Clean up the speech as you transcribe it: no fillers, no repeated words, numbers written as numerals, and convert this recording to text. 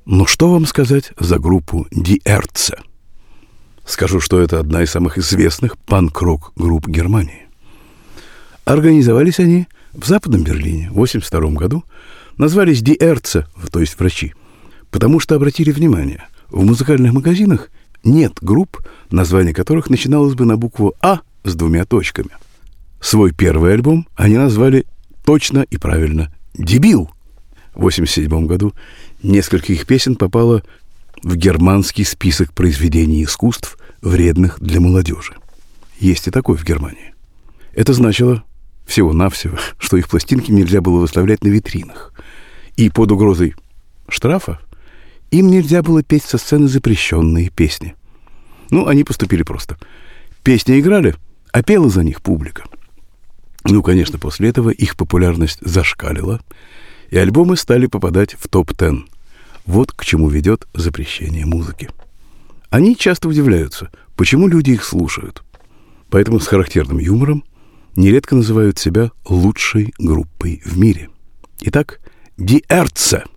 Но что вам сказать за группу Die Ärzte? Скажу, что это одна из самых известных панк-рок групп Германии. Организовались они в Западном Берлине в 1982 году. Назвались Die Ärzte, то есть врачи, потому что обратили внимание, в музыкальных магазинах нет групп, название которых начиналось бы на букву «А» с 2 точками. Свой первый альбом они назвали точно и правильно «Дебил». В 1987 году несколько их песен попало в германский список произведений искусств, вредных для молодежи. Есть и такой в Германии. Это значило всего-навсего, что их пластинки нельзя было выставлять на витринах. И под угрозой штрафа им нельзя было петь со сцены запрещенные песни. Они поступили просто. Песни играли, а пела за них публика. Конечно, после этого их популярность зашкалила, и альбомы стали попадать в топ-10. Вот к чему ведет запрещение музыки. Они часто удивляются, почему люди их слушают. Поэтому с характерным юмором нередко называют себя лучшей группой в мире. Итак, Die Ärzte.